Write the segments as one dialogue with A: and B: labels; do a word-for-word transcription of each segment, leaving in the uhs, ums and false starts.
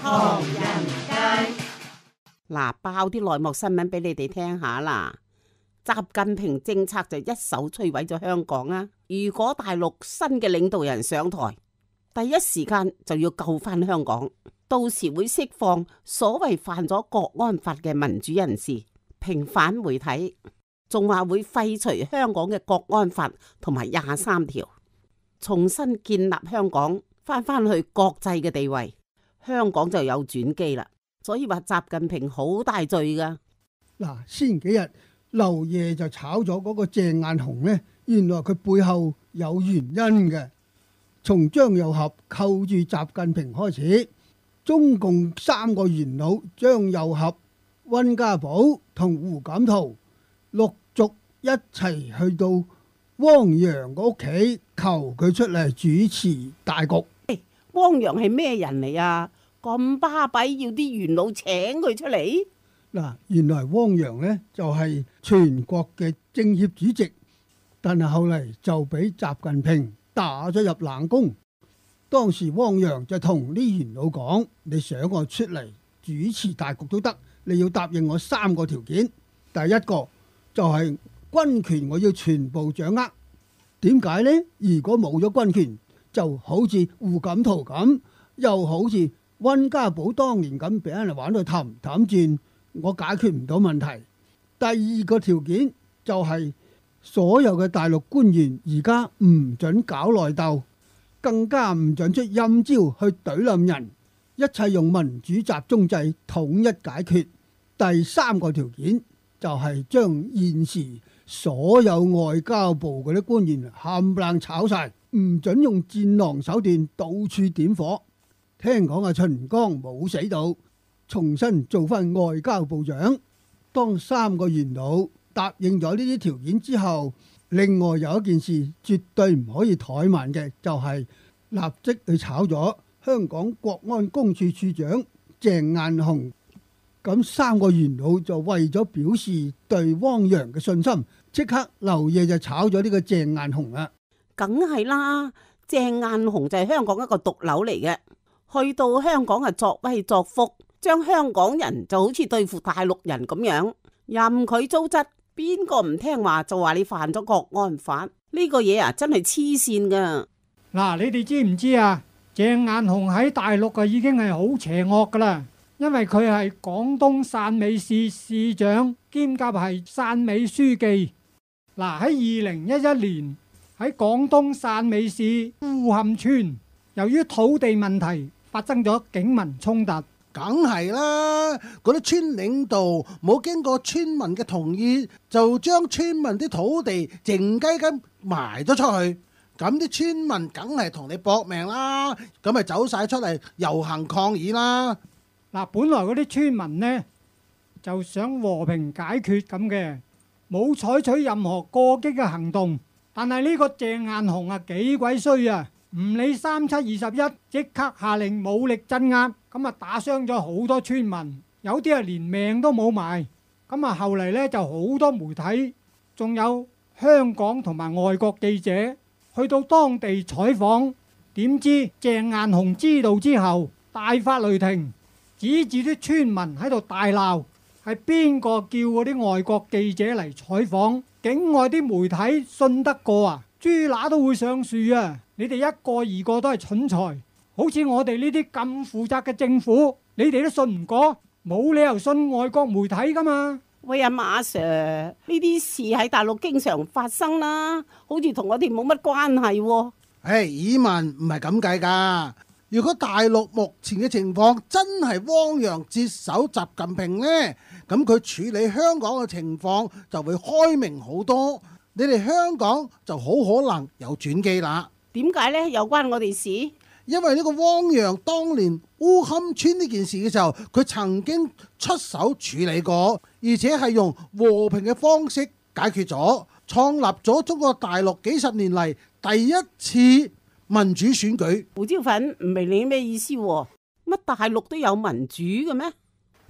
A: 唐人街。
B: 嗱，爆啲內幕新聞俾你哋聽下啦。習近平政策就一手摧毀咗香港啊！如果大陸新嘅領導人上台，第一時間就要救翻香港，到時會釋放所謂犯咗國安法嘅民主人士，平反媒體，仲話會廢除香港嘅國安法同埋廿三條，重新建立香港，翻翻去國際嘅地位，香港就有轉機啦。所以話習近平好大罪噶。
C: 嗱，先幾日劉爺就炒咗嗰個鄭雁雄呢，原來佢背後有原因嘅。從張又俠扣住習近平開始，中共三個元老張又俠、溫家寶同胡錦濤陸續一齊去到汪洋個屋企求佢出嚟主持大局。
B: 汪洋係咩人嚟啊？咁巴閉要啲元老請佢出嚟？
C: 嗱，原來汪洋呢就係全國嘅政協主席，但係後嚟就俾習近平打咗入冷宮。當時汪洋就同啲元老講：你想我出嚟主持大局都得，你要答應我三個條件。第一個就係軍權我要全部掌握。點解呢？如果冇咗軍權，就好似胡錦濤咁，又好似溫家寶當年咁，俾人玩到氹氹轉，我解決唔到問題。第二個條件就係所有嘅大陸官員而家唔准搞內鬥，更加唔准出陰招去懟冧人，一切用民主集中制統一解決。第三個條件就係將現時所有外交部嗰啲官員冚唪唥炒晒，唔准用戰狼手段到處點火。聽講阿秦剛冇死到，重新做翻外交部長。當三個元老答應咗呢啲條件之後，另外有一件事絕對唔可以怠慢嘅，就係立即去炒咗香港國安公署署長鄭雁雄。咁三個元老就為咗表示對汪洋嘅信心，即刻劉爺就炒咗呢個鄭雁雄啦。
B: 梗係啦，鄭雁雄就係香港一個毒瘤嚟嘅，去到香港係作威作福，將香港人就好似對付大陸人咁樣，任佢糟質，邊個唔聽話就話你犯咗國安法，呢個嘢啊真係黐線噶。
D: 嗱，你哋知唔知啊？鄭雁雄喺大陸啊已經係好邪惡噶啦，因為佢係廣東汕尾市市長兼夾係汕尾書記。嗱，喺二零一一年喺廣東汕尾市烏坎村，由於土地問題發生咗警民衝突。
E: 梗係啦，嗰啲村領導冇經過村民嘅同意，就將村民啲土地靜雞咁賣咗出去，咁啲村民梗係同你搏命啦，咁咪走晒出嚟遊行抗議啦。
D: 嗱，本來嗰啲村民呢就想和平解決咁嘅，冇採取任何過激嘅行動，但係呢個鄭雁雄啊幾鬼衰啊！唔理三七二十一，即刻下令武力鎮壓，咁啊打傷咗好多村民，有啲啊連命都冇埋。咁啊後嚟呢就好多媒體，仲有香港同埋外國記者去到當地採訪，點知鄭雁雄知道之後大發雷霆，指住啲村民喺度大鬧，係邊個叫嗰啲外國記者嚟採訪？境外啲媒體信得過啊？豬乸都會上樹啊！你哋一個二個都係蠢材，好似我哋呢啲咁負責嘅政府，你哋都信唔過，冇理由信外國媒體噶嘛？
B: 喂啊，馬 Sir，呢啲事喺大陸經常發生啦，好似同我哋冇乜關係喎。
E: 唉，以文唔係咁計噶。如果大陸目前嘅情況真係汪洋接手習近平呢，咁佢處理香港嘅情況就會開明好多，你哋香港就好可能有轉機啦。
B: 點解呢？有關我哋事？
E: 因為呢個汪洋當年烏坎村呢件事嘅時候，佢曾經出手處理過，而且係用和平嘅方式解決咗，創立咗中國大陸幾十年嚟第一次民主選舉。
B: 胡椒粉唔明你咩意思喎？乜大陸都有民主嘅咩？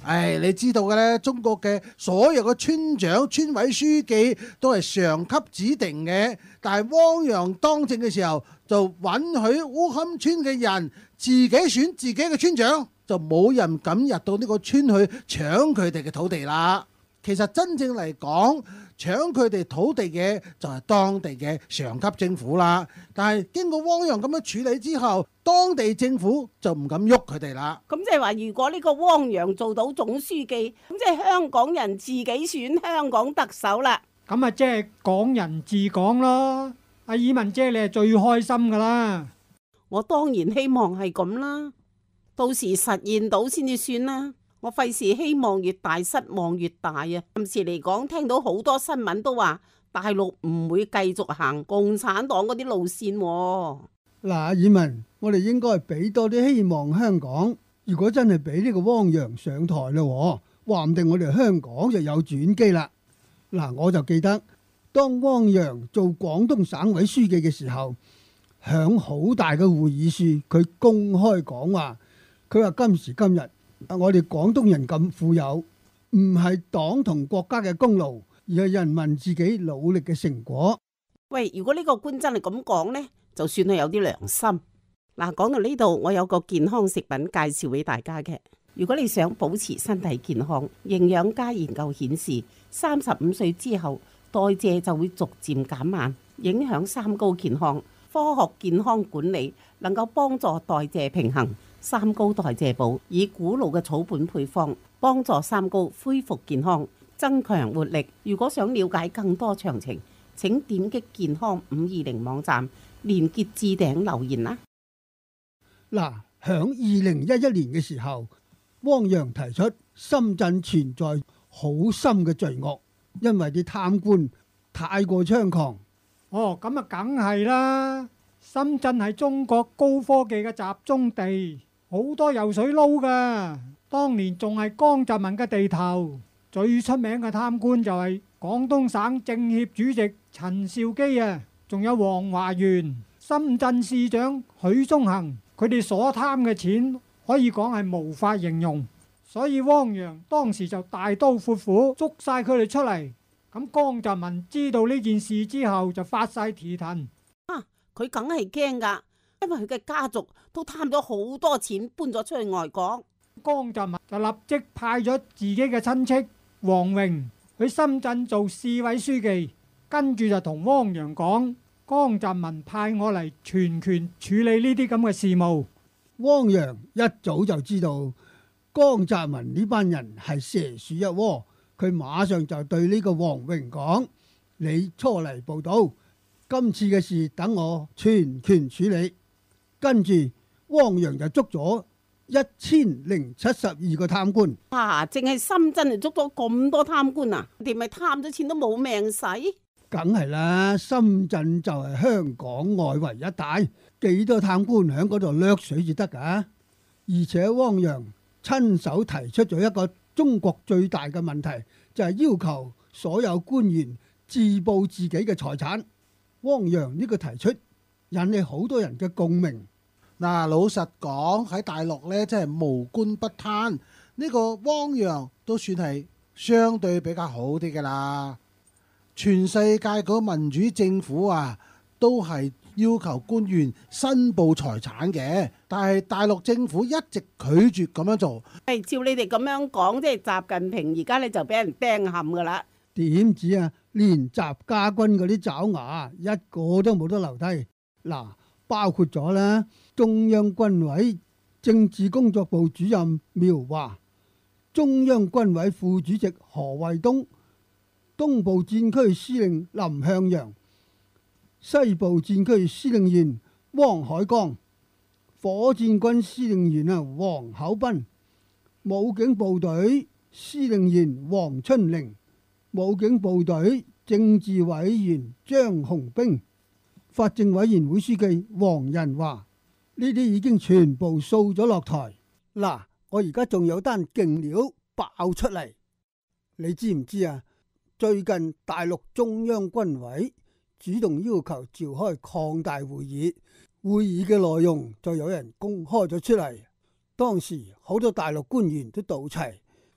E: 唉，你知道嘅咧，中國嘅所有嘅村長、村委書記都係上級指定嘅，但係汪洋當政嘅時候就允許烏坎村嘅人自己選自己嘅村長，就冇人敢入到呢個村去搶佢哋嘅土地啦。其實真正嚟講，搶佢哋土地嘅就係當地嘅上級政府啦。但係經過汪洋咁樣處理之後，當地政府就唔敢喐佢哋啦。
B: 咁即係話，如果呢個汪洋做到總書記，咁即係香港人自己選香港特首啦。
D: 咁啊，即係港人治港咯。阿爾文姐，你係最開心噶啦。
B: 我當然希望係咁啦，到時實現到先至算啦。我費事希望越大失望越大啊！暫時嚟講，聽到好多新聞都話大陸唔會繼續行共產黨嗰啲路線喎。
C: 嗱，阿爾文，我哋應該俾多啲希望香港。如果真係俾呢個汪洋上台啦，話唔定我哋香港就有轉機啦。嗱，我就記得當汪洋做廣東省委書記嘅時候，響好大嘅會議處，佢公開講話，佢話今時今日，我哋廣東人咁富有，唔係黨同國家嘅功勞，而係人民自己努力嘅成果。
B: 喂，如果呢個官真係咁講呢，就算係有啲良心。嗱，講到呢度，我有個健康食品介紹俾大家嘅。如果你想保持身體健康，營養家研究顯示，三十五歲之後代謝就會逐漸減慢，影響三高健康。科學健康管理能夠幫助代謝平衡。三高代謝寶以古老嘅草本配方，幫助三高恢復健康，增強活力。如果想了解更多詳情，請點擊健康五二零網站連結置頂留言啦。
C: 嗱，響二零一一年嘅時候，汪洋提出深圳存在好深嘅罪惡，因為啲貪官太過猖狂。
D: 哦，咁啊，梗係啦！深圳係中國高科技嘅集中地。好多油水撈噶，當年仲係江澤民嘅地頭，最出名嘅貪官就係廣東省政協主席陳肇基啊，仲有黃華元、深圳市長許宗衡，佢哋所貪嘅錢可以講係無法形容，所以汪洋當時就大刀闊斧捉晒佢哋出嚟。咁江澤民知道呢件事之後就發晒蹄騰，
B: 啊，佢梗係驚噶。因為佢嘅家族都貪咗好多錢，搬咗出去外國。
D: 江澤民就立即派咗自己嘅親戚王榮去深圳做市委書記，跟住就同汪洋講：江澤民派我嚟全權處理呢啲咁嘅事務。
C: 汪洋一早就知道江澤民呢班人係蛇鼠一窩，佢馬上就對呢個王榮講：你初嚟報到，今次嘅事等我全權處理。跟住汪洋就捉咗一千零七十二個貪官。
B: 啊，淨係深圳就捉咗咁多貪官啊！佢哋咪貪咗錢都冇命使？
C: 梗係啦，深圳就係香港外圍一帶，幾多貪官喺嗰度掠水至得噶。而且汪洋親手提出咗一個中國最大嘅問題，就係要求所有官員自報自己嘅財產。汪洋呢個提出引起好多人嘅共鳴。
E: 嗱，老實講喺大陸呢，真係無官不貪。呢個汪洋都算係相對比較好啲噶啦。全世界嗰個民主政府啊，都係要求官員申報財產嘅，但係大陸政府一直拒絕咁樣做。
B: 係照你哋咁樣講，即係習近平而家咧就俾人釘冚噶啦。
C: 點止啊？連習家軍嗰啲爪牙一個都冇得留低。嗱，包括咗啦，中央軍委政治工作部主任苗華、中央軍委副主席何衛東、東部戰區司令林向陽、西部戰區司令員汪海剛、火箭軍司令員啊黃厚斌、武警部隊司令員黃春玲、武警部隊政治委員張紅兵、法政委員會書記黃仁華，呢啲已經全部掃咗落台。嗱，我而家仲有單勁料爆出嚟，你知唔知啊？最近大陸中央軍委主動要求召開擴大會議，會議嘅內容就有人公開咗出嚟。當時好多大陸官員都到齊，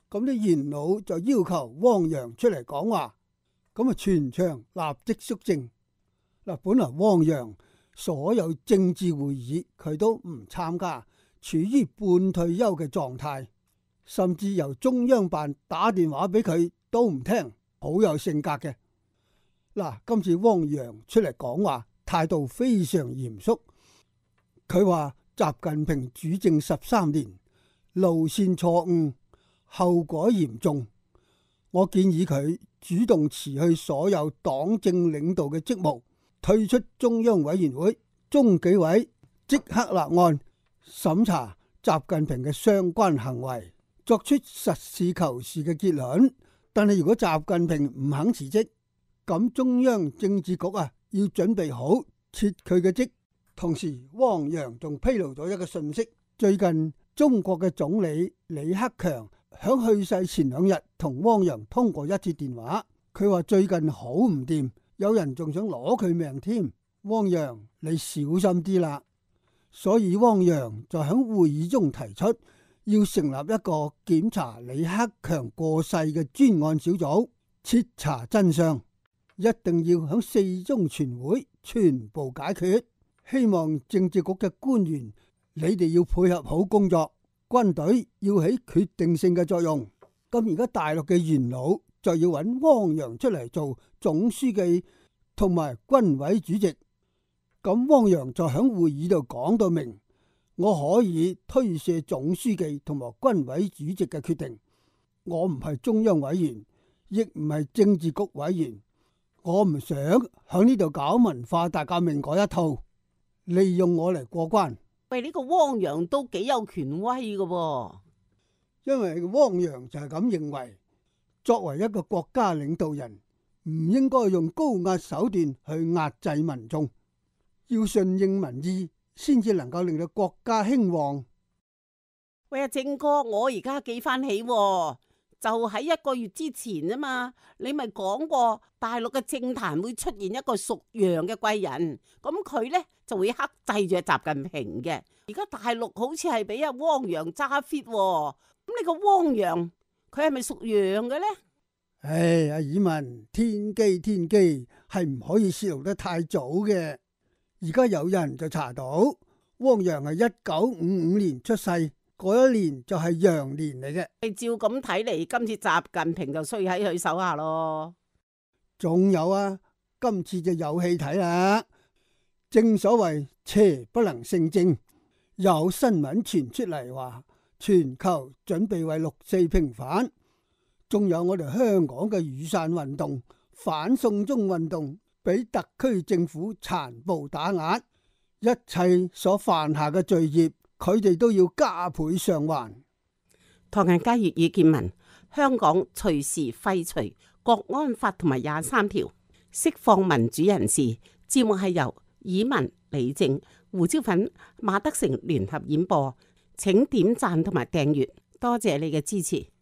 C: 咁啲元老就要求汪洋出嚟講話，咁啊全場立即肅靜。嗱，本來汪洋所有政治會議佢都唔參加，處於半退休嘅狀態，甚至由中央辦打電話俾佢都唔聽，好有性格嘅。嗱，今次汪洋出嚟講話，態度非常嚴肅。佢話習近平主政十三年，路線錯誤，後果嚴重。我建議佢主動辭去所有黨政領導嘅職務，退出中央委員會，中紀委即刻立案審查習近平嘅相關行為，作出實事求是嘅結論。但係如果習近平唔肯辭職，咁中央政治局啊要準備好撤佢嘅職。同時，汪洋仲披露咗一個信息，最近中國嘅總理李克強響去世前兩日同汪洋通過一次電話，佢話最近好唔掂，有人仲想攞佢命添。汪洋，你小心啲啦。所以汪洋就響會議中提出，要成立一個檢查李克強過世嘅專案小組，徹查真相，一定要響四中全會全部解決。希望政治局嘅官員，你哋要配合好工作，軍隊要起決定性嘅作用。咁而家大陸嘅元老就要揾汪洋出嚟做總書記同埋軍委主席。咁汪洋就響會議度講到明，我可以推卸總書記同埋軍委主席嘅決定。我唔係中央委員，亦唔係政治局委員，我唔想響呢度搞文化大革命嗰一套，利用我嚟過關。
B: 喂，呢個汪洋都幾有權威噶喎。
C: 因為汪洋就係咁認為，作為一個國家領導人，唔應該用高壓手段去壓制民眾，要順應民意，先至能夠令到國家興旺。
B: 喂，阿正哥，我而家記翻起，就喺一個月之前啊嘛，你咪講過大陸嘅政壇會出現一個屬羊嘅貴人，咁佢呢就會克制住習近平嘅。而家大陸好似係俾阿汪洋揸 fit，咁呢個汪洋佢係咪屬羊嘅呢？
C: 唉，阿爾文，天機天機係唔可以泄露得太早嘅。而家有人就查到汪洋係一九五五年出世，嗰一年就係羊年嚟嘅。
B: 照咁睇嚟，今次習近平就衰喺佢手下咯。
C: 仲有啊，今次就有戲睇啦。正所謂邪不能勝正，有新聞傳出嚟話，全球準備為六四平反，仲有我哋香港嘅雨傘運動、反送中運動，俾特區政府殘暴打壓，一切所犯下嘅罪孽，佢哋都要加倍償還。
B: 唐人街粵語見聞，香港隨時廢除國安法同埋廿三條，釋放民主人士。節目係由以文、李正、胡椒粉、馬德成聯合演播，請點讚同埋訂閱，多謝你嘅支持。